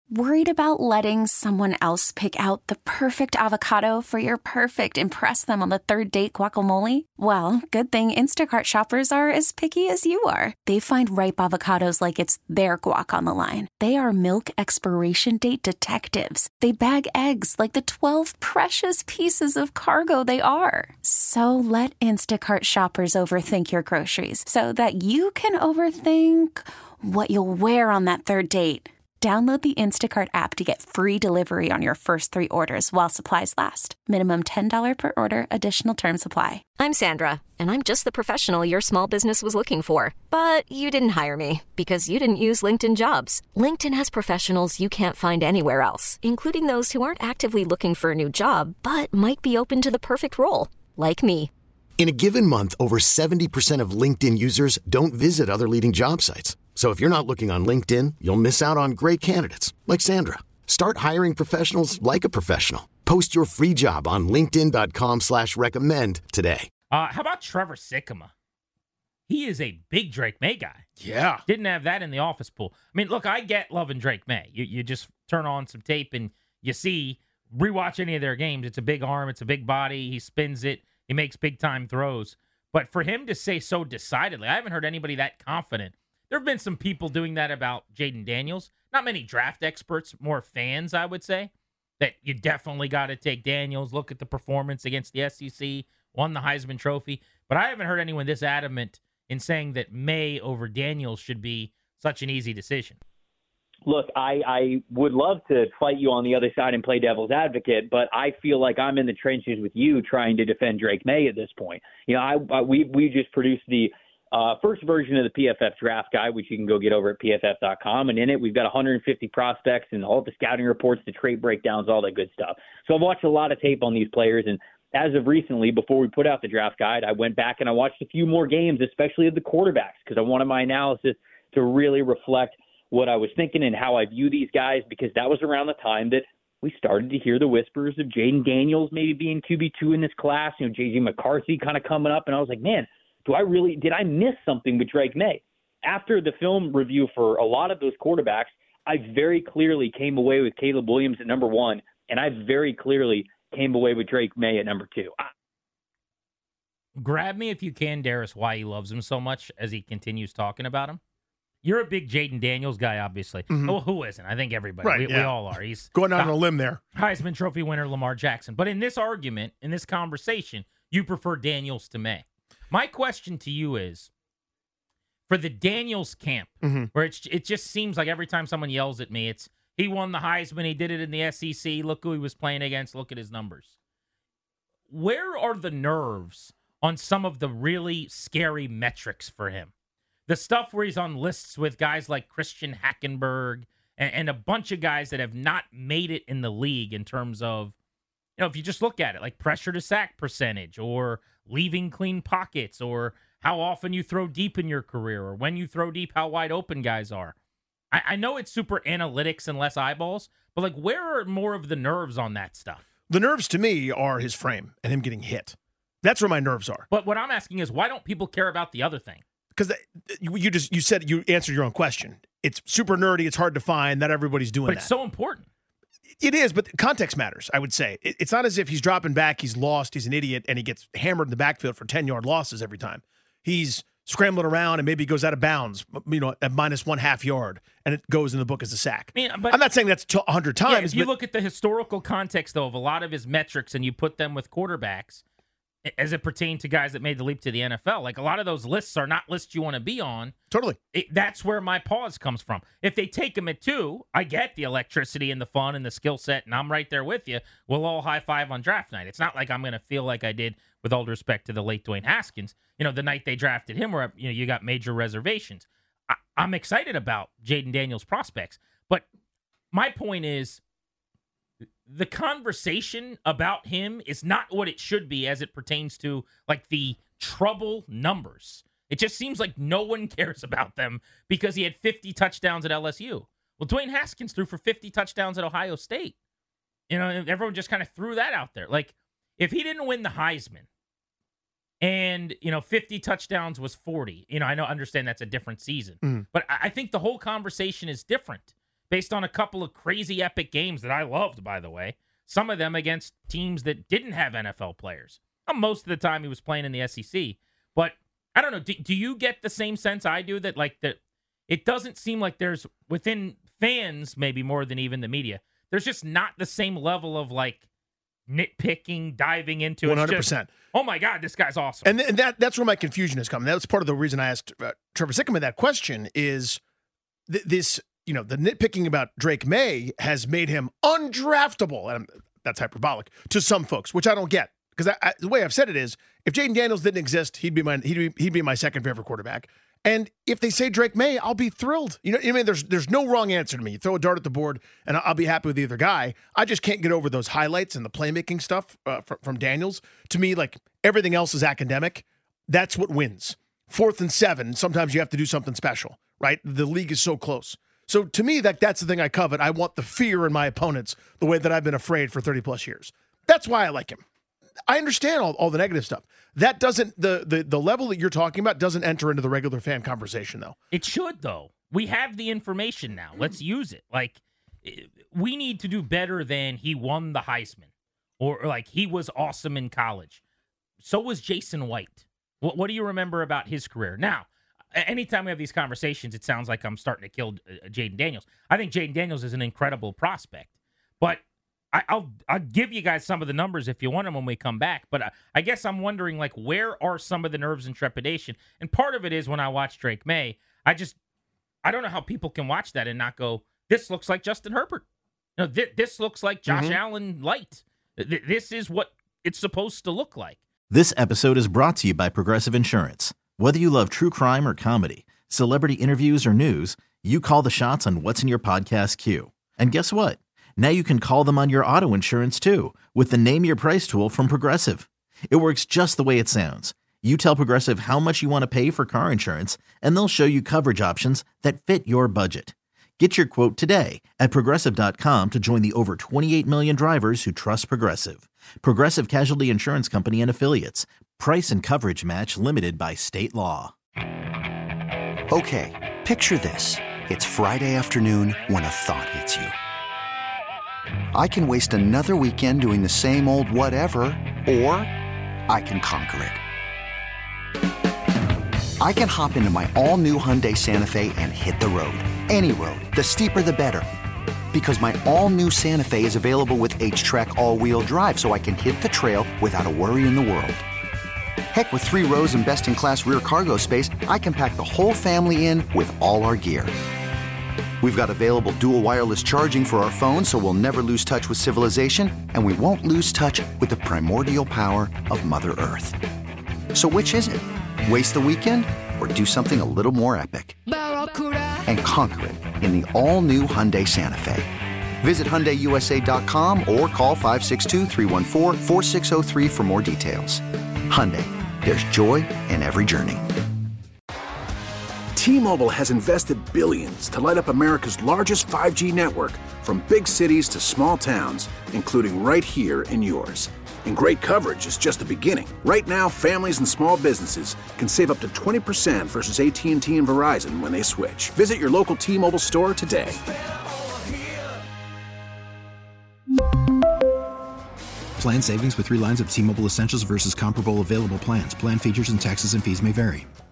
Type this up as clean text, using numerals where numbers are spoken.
Worried about letting someone else pick out the perfect avocado for your perfect impress them on the third date guacamole? Well, good thing Instacart shoppers are as picky as you are. They find ripe avocados like it's their guac on the line. They are milk expiration date detectives. They bag eggs like the 12 precious pieces of cargo they are. So let Instacart shoppers overthink your groceries so that you can overthink what you'll wear on that third date. Download the Instacart app to get free delivery on your first 3 orders while supplies last. Minimum $10 per order. Additional terms apply. I'm Sandra, and I'm just the professional your small business was looking for. But you didn't hire me because you didn't use LinkedIn Jobs. LinkedIn has professionals you can't find anywhere else, including those who aren't actively looking for a new job, but might be open to the perfect role, like me. In a given month, over 70% of LinkedIn users don't visit other leading job sites. So if you're not looking on LinkedIn, you'll miss out on great candidates like Sandra. Start hiring professionals like a professional. Post your free job on linkedin.com/recommend today. How about Trevor Sikkema? He is a big Drake May guy. Yeah. Didn't have that in the office pool. I mean, look, I get loving Drake May. You just turn on some tape and you see, rewatch any of their games. It's a big arm. It's a big body. He spins it. He makes big-time throws. But for him to say so decidedly, I haven't heard anybody that confident. There have been some people doing that about Jaden Daniels. Not many draft experts, more fans, I would say, that you definitely got to take Daniels, look at the performance against the SEC, won the Heisman Trophy. But I haven't heard anyone this adamant in saying that May over Daniels should be such an easy decision. Look, I would love to fight you on the other side and play devil's advocate, but I feel like I'm in the trenches with you trying to defend Drake May at this point. You know, we just produced the first version of the PFF draft guide, which you can go get over at pff.com. And in it, we've got 150 prospects and all the scouting reports, the trait breakdowns, all that good stuff. So I've watched a lot of tape on these players. And as of recently, before we put out the draft guide, I went back and I watched a few more games, especially of the quarterbacks, because I wanted my analysis to really reflect what I was thinking and how I view these guys, because that was around the time that we started to hear the whispers of Jaden Daniels maybe being QB2 in this class, you know, J.J. McCarthy kind of coming up. And I was like, man, did I miss something with Drake May? After the film review for a lot of those quarterbacks, I very clearly came away with Caleb Williams at number 1, and I very clearly came away with Drake May at number 2. Grab me if you can, Darius, why he loves him so much as he continues talking about him. You're a big Jaden Daniels guy, obviously. Mm-hmm. Well, who isn't? I think everybody. Right, we all are. He's going out on a limb there. Heisman Trophy winner Lamar Jackson. But in this argument, in this conversation, you prefer Daniels to May. My question to you is, for the Daniels camp, where it just seems like every time someone yells at me, it's he won the Heisman, he did it in the SEC, look who he was playing against, look at his numbers. Where are the nerves on some of the really scary metrics for him? The stuff where he's on lists with guys like Christian Hackenberg and a bunch of guys that have not made it in the league in terms of, you know, if you just look at it, like pressure to sack percentage or leaving clean pockets or how often you throw deep in your career or when you throw deep, how wide open guys are. I know it's super analytics and less eyeballs, but like where are more of the nerves on that stuff? The nerves to me are his frame and him getting hit. That's where my nerves are. But what I'm asking is, why don't people care about the other thing? Because you answered your own question. It's super nerdy. It's hard to find. Not everybody's doing that. But it's so important. It is, but context matters, I would say. It's not as if he's dropping back, he's lost, he's an idiot, and he gets hammered in the backfield for 10-yard losses every time. He's scrambling around and maybe goes out of bounds, you know, at minus 1/2 yard, and it goes in the book as a sack. I mean, but I'm not saying that's 100 times. Yeah, if you look at the historical context, though, of a lot of his metrics and you put them with quarterbacks, as it pertained to guys that made the leap to the NFL, like a lot of those lists are not lists you want to be on. Totally. That's where my pause comes from. If they take him at 2, I get the electricity and the fun and the skill set, and I'm right there with you. We'll all high five on draft night. It's not like I'm going to feel like I did, with all due respect to the late Dwayne Haskins, you know, the night they drafted him, where you got major reservations. I'm excited about Jaden Daniels' prospects, but my point is, the conversation about him is not what it should be as it pertains to like the trouble numbers. It just seems like no one cares about them because he had 50 touchdowns at LSU. Well, Dwayne Haskins threw for 50 touchdowns at Ohio State. You know, everyone just kind of threw that out there. Like, if he didn't win the Heisman and, 50 touchdowns was 40, I understand that's a different season. But I think the whole conversation is different based on a couple of crazy epic games that I loved, by the way. Some of them against teams that didn't have NFL players. Most of the time he was playing in the SEC. But I don't know. Do you get the same sense I do that it doesn't seem like there's, within fans, maybe more than even the media, there's just not the same level of nitpicking, diving into it. 100%. Oh my God, this guy's awesome. And that's where my confusion has come. That's part of the reason I asked Trevor Sikkema that question is this, the nitpicking about Drake May has made him undraftable. And that's hyperbolic to some folks, which I don't get. Because the way I've said it is, if Jaden Daniels didn't exist, he'd be my second favorite quarterback. And if they say Drake May, I'll be thrilled. There's no wrong answer to me. You throw a dart at the board, and I'll be happy with either guy. I just can't get over those highlights and the playmaking stuff from Daniels. To me, everything else is academic. That's what wins. 4th and 7, sometimes you have to do something special, right? The league is so close. So to me, that's the thing I covet. I want the fear in my opponents the way that I've been afraid for 30-plus years. That's why I like him. I understand all the negative stuff. That doesn't, the level that you're talking about doesn't enter into the regular fan conversation, though. It should, though. We have the information now. Let's use it. We need to do better than he won the Heisman or he was awesome in college. So was Jason White. What do you remember about his career? Now, anytime we have these conversations, it sounds like I'm starting to kill Jaden Daniels. I think Jaden Daniels is an incredible prospect, but I'll give you guys some of the numbers if you want them when we come back. But I guess I'm wondering, where are some of the nerves and trepidation? And part of it is when I watch Drake May, I don't know how people can watch that and not go, this looks like Justin Herbert. This looks like Josh Allen light. This is what it's supposed to look like. This episode is brought to you by Progressive Insurance. Whether you love true crime or comedy, celebrity interviews or news, you call the shots on what's in your podcast queue. And guess what? Now you can call them on your auto insurance, too, with the Name Your Price tool from Progressive. It works just the way it sounds. You tell Progressive how much you want to pay for car insurance, and they'll show you coverage options that fit your budget. Get your quote today at Progressive.com to join the over 28 million drivers who trust Progressive. Progressive Casualty Insurance Company and Affiliates. Price and coverage match limited by state law. Okay, picture this. It's Friday afternoon when a thought hits you. I can waste another weekend doing the same old whatever, or I can conquer it. I can hop into my all-new Hyundai Santa Fe and hit the road. Any road. The steeper, the better. Because my all-new Santa Fe is available with H-Track all-wheel drive, so I can hit the trail without a worry in the world. Heck, with 3 rows and best-in-class rear cargo space, I can pack the whole family in with all our gear. We've got available dual wireless charging for our phones, so we'll never lose touch with civilization, and we won't lose touch with the primordial power of Mother Earth. So which is it? Waste the weekend or do something a little more epic? And conquer it in the all-new Hyundai Santa Fe. Visit HyundaiUSA.com or call 562-314-4603 for more details. Hyundai, there's joy in every journey. T-Mobile has invested billions to light up America's largest 5G network, from big cities to small towns, including right here in yours. And great coverage is just the beginning. Right now, families and small businesses can save up to 20% versus AT&T and Verizon when they switch. Visit your local T-Mobile store today. Plan savings with 3 lines of T-Mobile Essentials versus comparable available plans. Plan features and taxes and fees may vary.